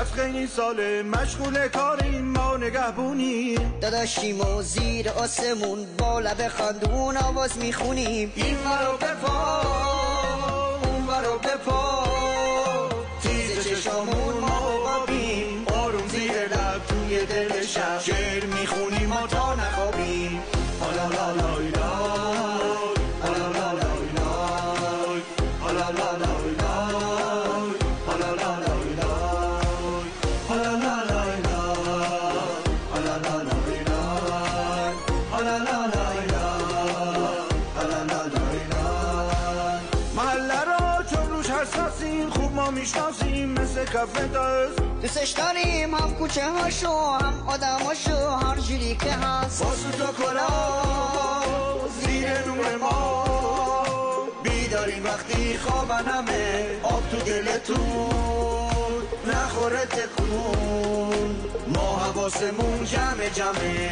از خیلی ساله مشغول کاریم ما نگهبونیم، داداشیم و زیر آسمون با لب خندون آواز میخونیم. این ورا بپا اون ورا بپا، تیز چشامون ما قابیم، آروم زیر لب توی دل شب شعر میخونیم ما تا نخوابیم. حالا لا لای لای، حالا لا لای لای، حالا لا لای لای، حالا لا لای لای، حالا لا لای لای، حالا لا لای لای، حالا لا لای لای، حالا لا لای لای. محله را چون روش حساسیم خوب ما میشناسیم مثل کف دست، دوستش داریم هم کوچه هاشو هم آدماشو هر جوری که هست. با سوت و کلا زیر نور ما بیداریم وقتی خوابنمه، آب تو دلتون نخوره تکون، ما حواسمون جمع جمعه.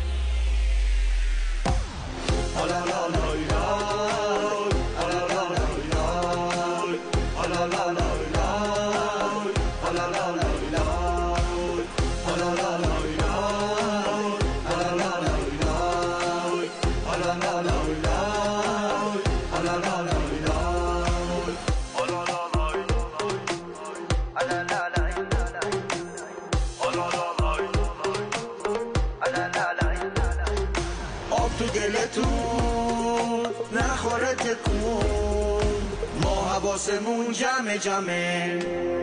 حالا لا لای لای، حالا لا لای لای، حالا لا لای لای، حالا لا لای لای، حالا لا لای لای، حالا لا لای لای، حالا لا لای لای، حالا لا لای لای، حالا لا لای لای. آب تو دلتون نخوره تکون، ما حواسمون جمع جمعه.